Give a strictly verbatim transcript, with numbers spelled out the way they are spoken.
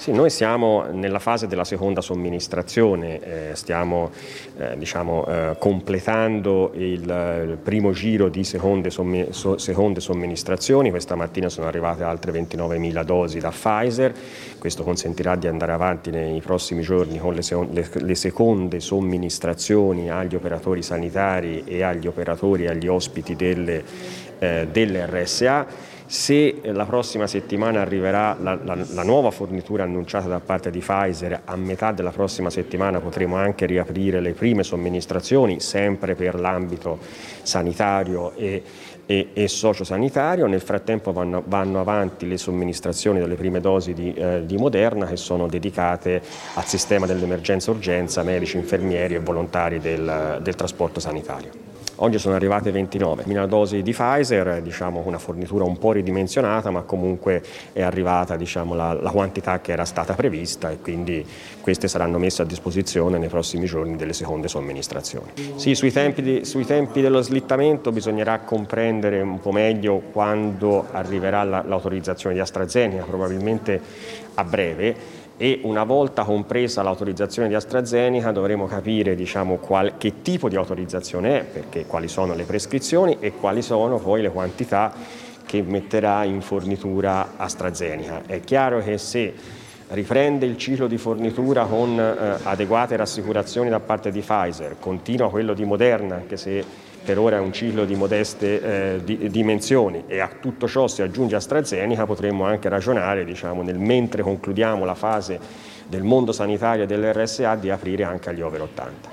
Sì, noi siamo nella fase della seconda somministrazione, eh, stiamo eh, diciamo, eh, completando il, il primo giro di seconde, sommi, so, seconde somministrazioni. Questa mattina sono arrivate altre ventinovemila dosi da Pfizer, questo consentirà di andare avanti nei prossimi giorni con le, le, le seconde somministrazioni agli operatori sanitari e agli operatori e agli ospiti delle, eh, delle R S A. Se la prossima settimana arriverà la, la, la nuova fornitura annunciata da parte di Pfizer, a metà della prossima settimana potremo anche riaprire le prime somministrazioni, sempre per l'ambito sanitario e, e, e sociosanitario. Nel frattempo vanno, vanno avanti le somministrazioni delle prime dosi di, eh, di Moderna, che sono dedicate al sistema dell'emergenza-urgenza, medici, infermieri e volontari del, del trasporto sanitario. Oggi sono arrivate ventinovemila dosi di Pfizer, diciamo una fornitura un po' ridimensionata, ma comunque è arrivata diciamo, la, la quantità che era stata prevista e quindi queste saranno messe a disposizione nei prossimi giorni delle seconde somministrazioni. Sì, sui tempi, di, sui tempi dello slittamento bisognerà comprendere un po' meglio quando arriverà la, l'autorizzazione di AstraZeneca, probabilmente a breve. E una volta compresa l'autorizzazione di AstraZeneca dovremo capire diciamo, qual, che tipo di autorizzazione è, perché quali sono le prescrizioni e quali sono poi le quantità che metterà in fornitura AstraZeneca. È chiaro che se riprende il ciclo di fornitura con eh, adeguate rassicurazioni da parte di Pfizer, continua quello di Moderna, anche se per ora è un ciclo di modeste eh, di, dimensioni, e a tutto ciò si aggiunge AstraZeneca, potremmo anche ragionare, diciamo, nel mentre concludiamo la fase del mondo sanitario e dell'R S A, di aprire anche agli over ottanta.